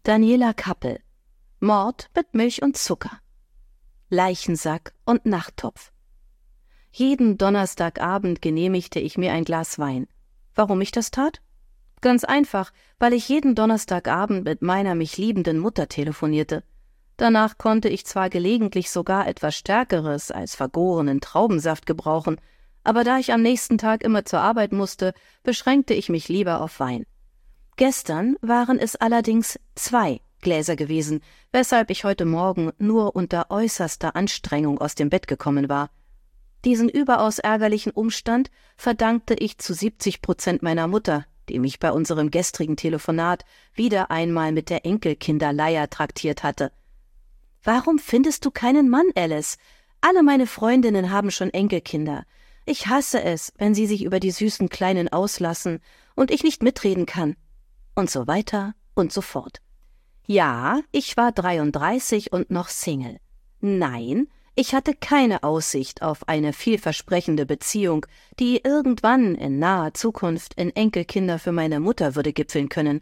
Daniela Kappel. Mord mit Milch und Zucker. Leichensack und Nachttopf. Jeden Donnerstagabend genehmigte ich mir ein Glas Wein. Warum ich das tat? Ganz einfach, weil ich jeden Donnerstagabend mit meiner mich liebenden Mutter telefonierte. Danach konnte ich zwar gelegentlich sogar etwas Stärkeres als vergorenen Traubensaft gebrauchen, aber da ich am nächsten Tag immer zur Arbeit musste, beschränkte ich mich lieber auf Wein. Gestern waren es allerdings 2 Gläser gewesen, weshalb ich heute Morgen nur unter äußerster Anstrengung aus dem Bett gekommen war. Diesen überaus ärgerlichen Umstand verdankte ich zu 70% meiner Mutter, die mich bei unserem gestrigen Telefonat wieder einmal mit der Enkelkinderleier traktiert hatte. »Warum findest du keinen Mann, Alice? Alle meine Freundinnen haben schon Enkelkinder. Ich hasse es, wenn sie sich über die süßen Kleinen auslassen und ich nicht mitreden kann.« Und so weiter und so fort. Ja, ich war 33 und noch Single. Nein, ich hatte keine Aussicht auf eine vielversprechende Beziehung, die irgendwann in naher Zukunft in Enkelkinder für meine Mutter würde gipfeln können.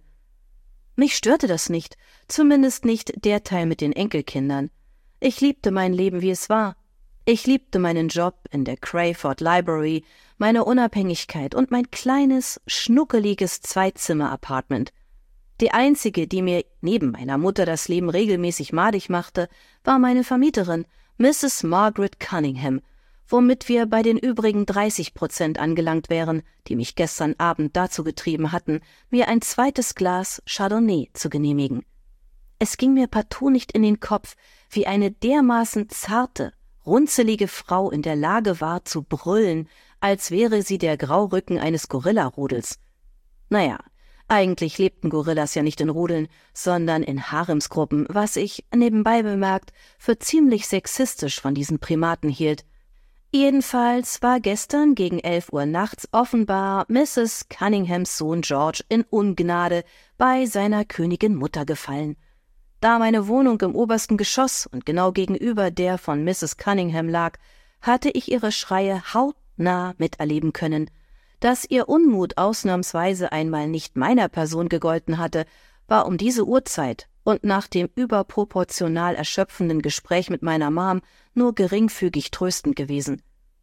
Mich störte das nicht, zumindest nicht der Teil mit den Enkelkindern. Ich liebte mein Leben, wie es war. Ich liebte meinen Job in der Crayford Library, meine Unabhängigkeit und mein kleines, schnuckeliges Zweizimmer-Apartment. Die einzige, die mir neben meiner Mutter das Leben regelmäßig madig machte, war meine Vermieterin, Mrs. Margaret Cunningham, womit wir bei den übrigen 30% angelangt wären, die mich gestern Abend dazu getrieben hatten, mir ein zweites Glas Chardonnay zu genehmigen. Es ging mir partout nicht in den Kopf, wie eine dermaßen zarte, runzelige Frau in der Lage war zu brüllen, als wäre sie der Graurücken eines Gorillarudels. Naja, eigentlich lebten Gorillas ja nicht in Rudeln, sondern in Haremsgruppen, was ich, nebenbei bemerkt, für ziemlich sexistisch von diesen Primaten hielt. Jedenfalls war gestern gegen 11 Uhr nachts offenbar Mrs. Cunninghams Sohn George in Ungnade bei seiner Königin Mutter gefallen. Da meine Wohnung im obersten Geschoss und genau gegenüber der von Mrs. Cunningham lag, hatte ich ihre Schreie hautnah miterleben können. Dass ihr Unmut ausnahmsweise einmal nicht meiner Person gegolten hatte, war um diese Uhrzeit und nach dem überproportional erschöpfenden Gespräch mit meiner Mom nur geringfügig tröstend gewesen.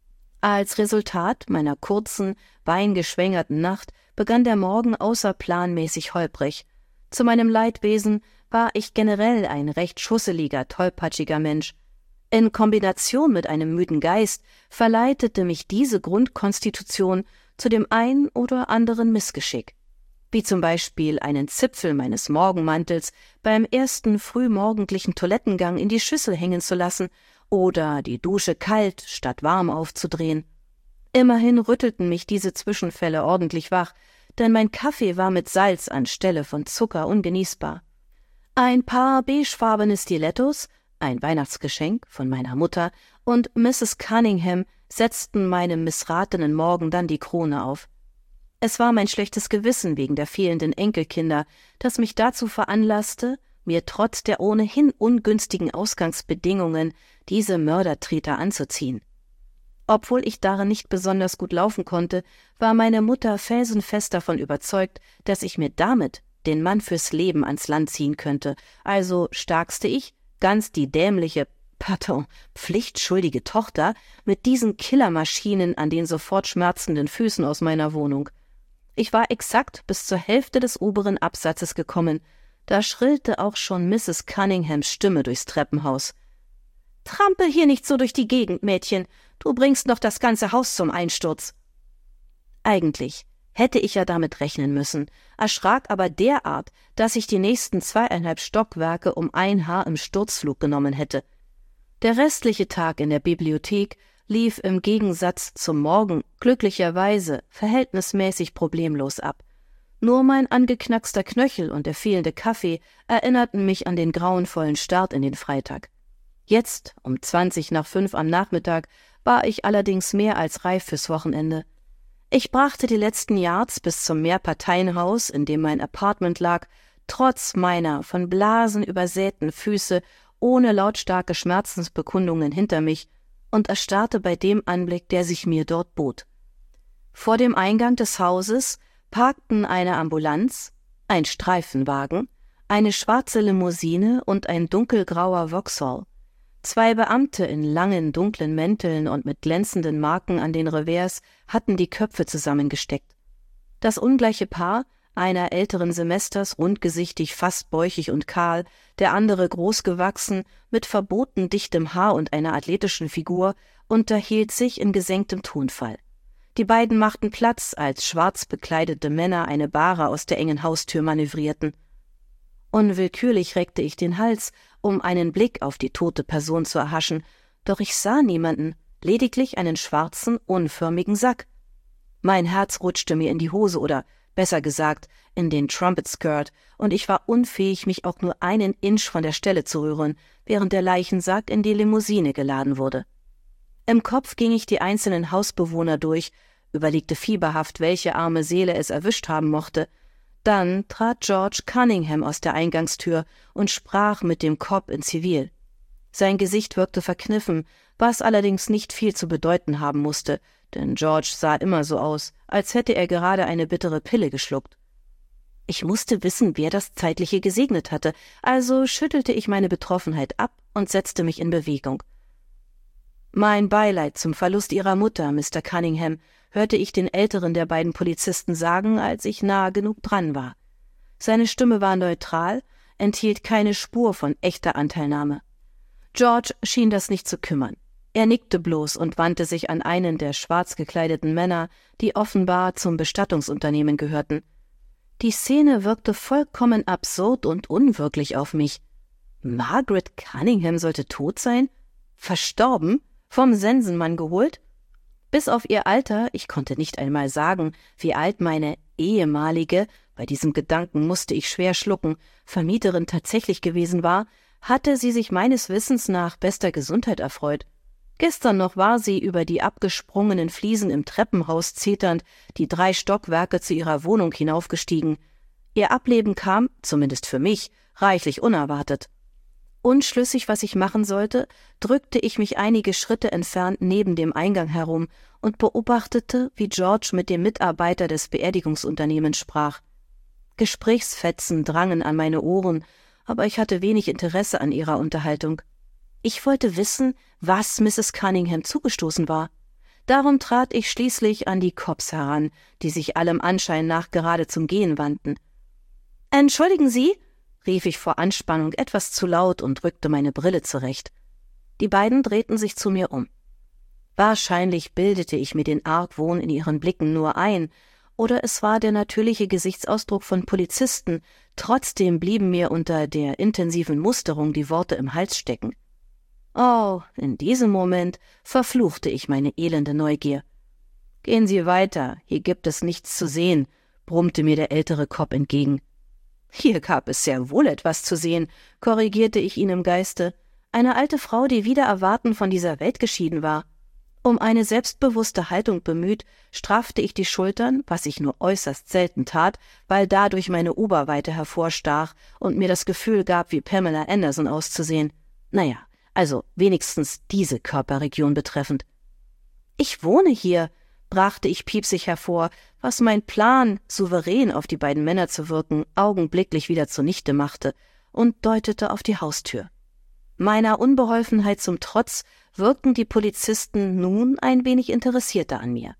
Als Resultat meiner kurzen, weingeschwängerten Nacht begann der Morgen außerplanmäßig holprig. Zu meinem Leidwesen war ich generell ein recht schusseliger, tollpatschiger Mensch. In Kombination mit einem müden Geist verleitete mich diese Grundkonstitution zu dem ein oder anderen Missgeschick, wie zum Beispiel einen Zipfel meines Morgenmantels beim ersten frühmorgendlichen Toilettengang in die Schüssel hängen zu lassen oder die Dusche kalt statt warm aufzudrehen. Immerhin rüttelten mich diese Zwischenfälle ordentlich wach, denn mein Kaffee war mit Salz anstelle von Zucker ungenießbar. Ein paar beigefarbene Stilettos, ein Weihnachtsgeschenk von meiner Mutter, und Mrs. Cunningham setzten meinem missratenen Morgen dann die Krone auf. Es war mein schlechtes Gewissen wegen der fehlenden Enkelkinder, das mich dazu veranlasste, mir trotz der ohnehin ungünstigen Ausgangsbedingungen diese Mördertreter anzuziehen. Obwohl ich darin nicht besonders gut laufen konnte, war meine Mutter felsenfest davon überzeugt, dass ich mir damit den Mann fürs Leben ans Land ziehen könnte, also starkste ich, ganz die dämliche, pflichtschuldige Tochter mit diesen Killermaschinen an den sofort schmerzenden Füßen aus meiner Wohnung. Ich war exakt bis zur Hälfte des oberen Absatzes gekommen, da schrillte auch schon Mrs. Cunninghams Stimme durchs Treppenhaus. »Trampel hier nicht so durch die Gegend, Mädchen, du bringst noch das ganze Haus zum Einsturz.« Eigentlich hätte ich ja damit rechnen müssen, erschrak aber derart, dass ich die nächsten 2,5 Stockwerke um ein Haar im Sturzflug genommen hätte. Der restliche Tag in der Bibliothek lief im Gegensatz zum Morgen glücklicherweise verhältnismäßig problemlos ab. Nur mein angeknackster Knöchel und der fehlende Kaffee erinnerten mich an den grauenvollen Start in den Freitag. Jetzt, um 5:20 am Nachmittag, war ich allerdings mehr als reif fürs Wochenende. Ich brachte die letzten Yards bis zum Mehrparteienhaus, in dem mein Apartment lag, trotz meiner von Blasen übersäten Füße ohne lautstarke Schmerzensbekundungen hinter mich und erstarrte bei dem Anblick, der sich mir dort bot. Vor dem Eingang des Hauses parkten eine Ambulanz, ein Streifenwagen, eine schwarze Limousine und ein dunkelgrauer Vauxhall. 2 Beamte in langen, dunklen Mänteln und mit glänzenden Marken an den Revers hatten die Köpfe zusammengesteckt. Das ungleiche Paar, einer älteren Semesters, rundgesichtig, fast bäuchig und kahl, der andere großgewachsen, mit verboten dichtem Haar und einer athletischen Figur, unterhielt sich in gesenktem Tonfall. Die beiden machten Platz, als schwarz bekleidete Männer eine Bahre aus der engen Haustür manövrierten. Unwillkürlich reckte ich den Hals, um einen Blick auf die tote Person zu erhaschen, doch ich sah niemanden, lediglich einen schwarzen, unförmigen Sack. Mein Herz rutschte mir in die Hose oder, besser gesagt, in den Trumpet-Skirt, und ich war unfähig, mich auch nur einen Inch von der Stelle zu rühren, während der Leichensack in die Limousine geladen wurde. Im Kopf ging ich die einzelnen Hausbewohner durch, überlegte fieberhaft, welche arme Seele es erwischt haben mochte. Dann trat George Cunningham aus der Eingangstür und sprach mit dem Cop in Zivil. Sein Gesicht wirkte verkniffen, was allerdings nicht viel zu bedeuten haben musste, denn George sah immer so aus, als hätte er gerade eine bittere Pille geschluckt. Ich musste wissen, wer das Zeitliche gesegnet hatte, also schüttelte ich meine Betroffenheit ab und setzte mich in Bewegung. »Mein Beileid zum Verlust Ihrer Mutter, Mr. Cunningham«, hörte ich den älteren der beiden Polizisten sagen, als ich nahe genug dran war. Seine Stimme war neutral, enthielt keine Spur von echter Anteilnahme. George schien das nicht zu kümmern. Er nickte bloß und wandte sich an einen der schwarz gekleideten Männer, die offenbar zum Bestattungsunternehmen gehörten. Die Szene wirkte vollkommen absurd und unwirklich auf mich. Margaret Cunningham sollte tot sein? Verstorben? Vom Sensenmann geholt? Bis auf ihr Alter, ich konnte nicht einmal sagen, wie alt meine ehemalige, bei diesem Gedanken musste ich schwer schlucken, Vermieterin tatsächlich gewesen war, hatte sie sich meines Wissens nach bester Gesundheit erfreut. Gestern noch war sie über die abgesprungenen Fliesen im Treppenhaus zeternd die 3 Stockwerke zu ihrer Wohnung hinaufgestiegen. Ihr Ableben kam, zumindest für mich, reichlich unerwartet. Unschlüssig, was ich machen sollte, drückte ich mich einige Schritte entfernt neben dem Eingang herum und beobachtete, wie George mit dem Mitarbeiter des Beerdigungsunternehmens sprach. Gesprächsfetzen drangen an meine Ohren, aber ich hatte wenig Interesse an ihrer Unterhaltung. Ich wollte wissen, was Mrs. Cunningham zugestoßen war. Darum trat ich schließlich an die Cops heran, die sich allem Anschein nach gerade zum Gehen wandten. »Entschuldigen Sie?« rief ich vor Anspannung etwas zu laut und rückte meine Brille zurecht. Die beiden drehten sich zu mir um. Wahrscheinlich bildete ich mir den Argwohn in ihren Blicken nur ein, oder es war der natürliche Gesichtsausdruck von Polizisten, trotzdem blieben mir unter der intensiven Musterung die Worte im Hals stecken. Oh, in diesem Moment verfluchte ich meine elende Neugier. »Gehen Sie weiter, hier gibt es nichts zu sehen«, brummte mir der ältere Cop entgegen. »Hier gab es sehr wohl etwas zu sehen«, korrigierte ich ihn im Geiste. »Eine alte Frau, die wider Erwarten von dieser Welt geschieden war.« Um eine selbstbewusste Haltung bemüht, straffte ich die Schultern, was ich nur äußerst selten tat, weil dadurch meine Oberweite hervorstach und mir das Gefühl gab, wie Pamela Anderson auszusehen. Naja, also wenigstens diese Körperregion betreffend. »Ich wohne hier«, brachte ich piepsig hervor, was mein Plan, souverän auf die beiden Männer zu wirken, augenblicklich wieder zunichte machte, und deutete auf die Haustür. Meiner Unbeholfenheit zum Trotz wirkten die Polizisten nun ein wenig interessierter an mir.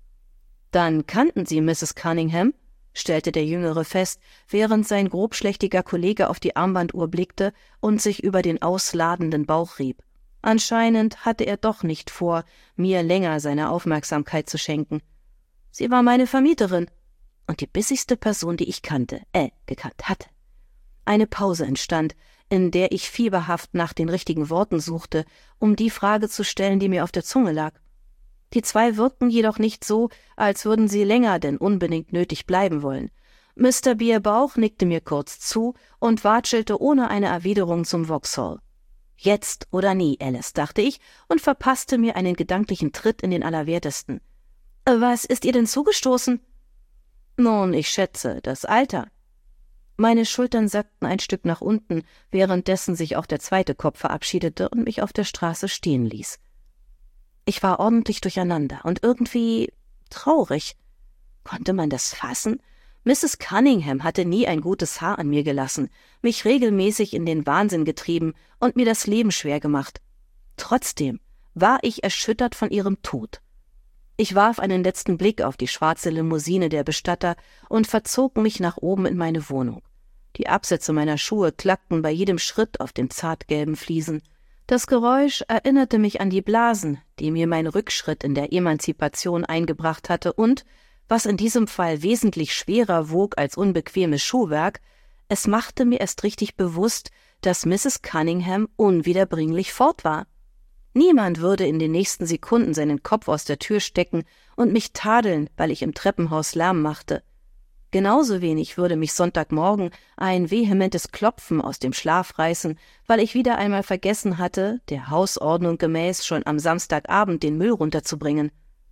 »Dann kannten Sie Mrs. Cunningham?« stellte der Jüngere fest, während sein grobschlächtiger Kollege auf die Armbanduhr blickte und sich über den ausladenden Bauch rieb. Anscheinend hatte er doch nicht vor, mir länger seine Aufmerksamkeit zu schenken. Sie war meine Vermieterin und die bissigste Person, die ich gekannt hatte. Eine Pause entstand, in der ich fieberhaft nach den richtigen Worten suchte, um die Frage zu stellen, die mir auf der Zunge lag. Die 2 wirkten jedoch nicht so, als würden sie länger denn unbedingt nötig bleiben wollen. Mr. Bierbauch nickte mir kurz zu und watschelte ohne eine Erwiderung zum Vauxhall. »Jetzt oder nie, Alice«, dachte ich und verpasste mir einen gedanklichen Tritt in den Allerwertesten. »Was ist ihr denn zugestoßen?« »Nun, ich schätze, das Alter.« Meine Schultern sackten ein Stück nach unten, währenddessen sich auch der zweite Kopf verabschiedete und mich auf der Straße stehen ließ. Ich war ordentlich durcheinander und irgendwie traurig. Konnte man das fassen? Mrs. Cunningham hatte nie ein gutes Haar an mir gelassen, mich regelmäßig in den Wahnsinn getrieben und mir das Leben schwer gemacht. Trotzdem war ich erschüttert von ihrem Tod. Ich warf einen letzten Blick auf die schwarze Limousine der Bestatter und verzog mich nach oben in meine Wohnung. Die Absätze meiner Schuhe klackten bei jedem Schritt auf den zartgelben Fliesen. Das Geräusch erinnerte mich an die Blasen, die mir mein Rückschritt in der Emanzipation eingebracht hatte und, was in diesem Fall wesentlich schwerer wog als unbequemes Schuhwerk, es machte mir erst richtig bewusst, dass Mrs. Cunningham unwiederbringlich fort war. Niemand würde in den nächsten Sekunden seinen Kopf aus der Tür stecken und mich tadeln, weil ich im Treppenhaus Lärm machte. Genauso wenig würde mich Sonntagmorgen ein vehementes Klopfen aus dem Schlaf reißen, weil ich wieder einmal vergessen hatte, der Hausordnung gemäß schon am Samstagabend den Müll runterzubringen.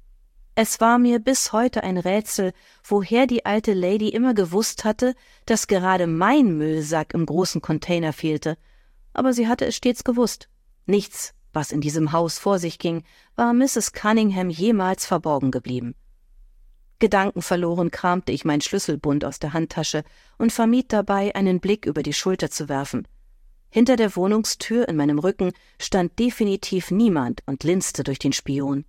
Es war mir bis heute ein Rätsel, woher die alte Lady immer gewusst hatte, dass gerade mein Müllsack im großen Container fehlte. Aber sie hatte es stets gewusst. Nichts, was in diesem Haus vor sich ging, war Mrs. Cunningham jemals verborgen geblieben. Gedankenverloren kramte ich mein Schlüsselbund aus der Handtasche und vermied dabei, einen Blick über die Schulter zu werfen. Hinter der Wohnungstür in meinem Rücken stand definitiv niemand und linste durch den Spion.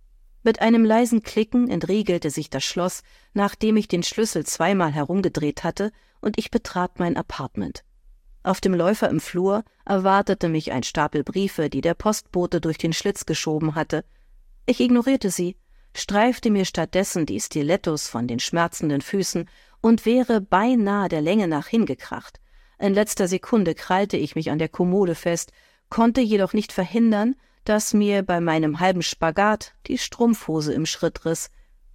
Mit einem leisen Klicken entriegelte sich das Schloss, nachdem ich den Schlüssel zweimal herumgedreht hatte, und ich betrat mein Appartement. Auf dem Läufer im Flur erwartete mich ein Stapel Briefe, die der Postbote durch den Schlitz geschoben hatte. Ich ignorierte sie, streifte mir stattdessen die Stilettos von den schmerzenden Füßen und wäre beinahe der Länge nach hingekracht. In letzter Sekunde krallte ich mich an der Kommode fest, konnte jedoch nicht verhindern, dass mir bei meinem halben Spagat die Strumpfhose im Schritt riss.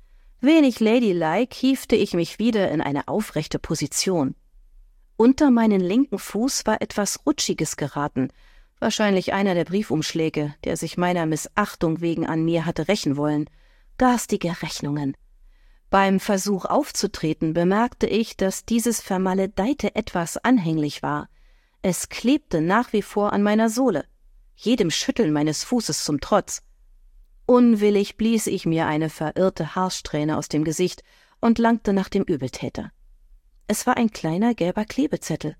Wenig ladylike hiefte ich mich wieder in eine aufrechte Position. Unter meinen linken Fuß war etwas Rutschiges geraten, wahrscheinlich einer der Briefumschläge, der sich meiner Missachtung wegen an mir hatte rächen wollen. Garstige Rechnungen. Beim Versuch aufzutreten bemerkte ich, dass dieses vermaledeite Etwas anhänglich war. Es klebte nach wie vor an meiner Sohle, jedem Schütteln meines Fußes zum Trotz. Unwillig blies ich mir eine verirrte Haarsträhne aus dem Gesicht und langte nach dem Übeltäter. Es war ein kleiner gelber Klebezettel.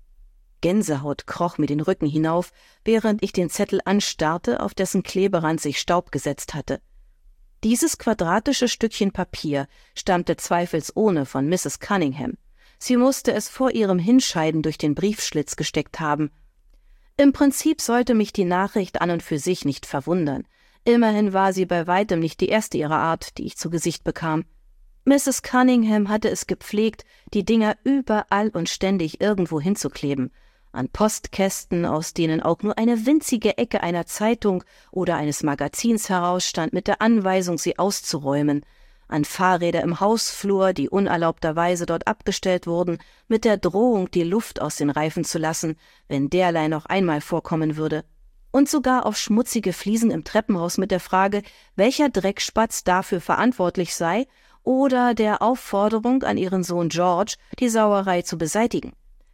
Gänsehaut kroch mir den Rücken hinauf, während ich den Zettel anstarrte, auf dessen Kleberand sich Staub gesetzt hatte. Dieses quadratische Stückchen Papier stammte zweifelsohne von Mrs. Cunningham. Sie musste es vor ihrem Hinscheiden durch den Briefschlitz gesteckt haben. Im Prinzip sollte mich die Nachricht an und für sich nicht verwundern. Immerhin war sie bei weitem nicht die erste ihrer Art, die ich zu Gesicht bekam. Mrs. Cunningham hatte es gepflegt, die Dinger überall und ständig irgendwo hinzukleben. An Postkästen, aus denen auch nur eine winzige Ecke einer Zeitung oder eines Magazins herausstand, mit der Anweisung, sie auszuräumen, an Fahrräder im Hausflur, die unerlaubterweise dort abgestellt wurden, mit der Drohung, die Luft aus den Reifen zu lassen, wenn derlei noch einmal vorkommen würde, und sogar auf schmutzige Fliesen im Treppenhaus mit der Frage, welcher Dreckspatz dafür verantwortlich sei, oder der Aufforderung an ihren Sohn George, die Sauerei zu beseitigen.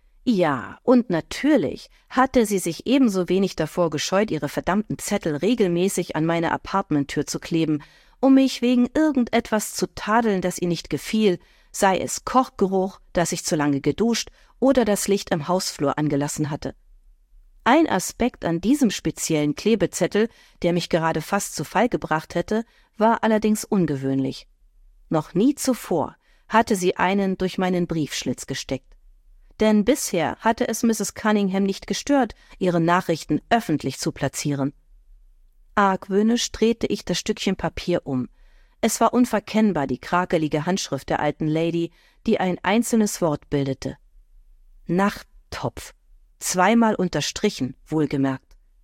Ja, und natürlich hatte sie sich ebenso wenig davor gescheut, ihre verdammten Zettel regelmäßig an meine Appartementtür zu kleben, um mich wegen irgendetwas zu tadeln, das ihr nicht gefiel, sei es Kochgeruch, dass ich zu lange geduscht oder das Licht im Hausflur angelassen hatte. Ein Aspekt an diesem speziellen Klebezettel, der mich gerade fast zu Fall gebracht hätte, war allerdings ungewöhnlich. Noch nie zuvor hatte sie einen durch meinen Briefschlitz gesteckt. Denn bisher hatte es Mrs. Cunningham nicht gestört, ihre Nachrichten öffentlich zu platzieren. Argwöhnisch drehte ich das Stückchen Papier um. Es war unverkennbar die krakelige Handschrift der alten Lady, die ein einzelnes Wort bildete. Nachttopf. Zweimal unterstrichen, wohlgemerkt.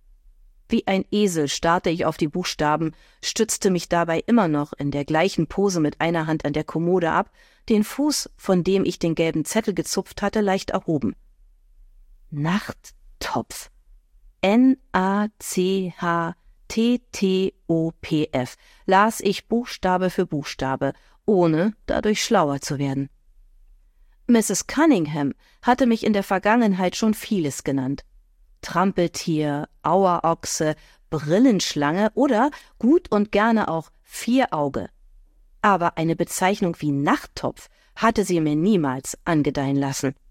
Wie ein Esel starrte ich auf die Buchstaben, stützte mich dabei immer noch in der gleichen Pose mit einer Hand an der Kommode ab, den Fuß, von dem ich den gelben Zettel gezupft hatte, leicht erhoben. Nachttopf. N-A-C-H-T-T-O-P-F, las ich Buchstabe für Buchstabe, ohne dadurch schlauer zu werden. Mrs. Cunningham hatte mich in der Vergangenheit schon vieles genannt. Trampeltier, Auerochse, Brillenschlange oder gut und gerne auch Vierauge. Aber eine Bezeichnung wie Nachttopf hatte sie mir niemals angedeihen lassen.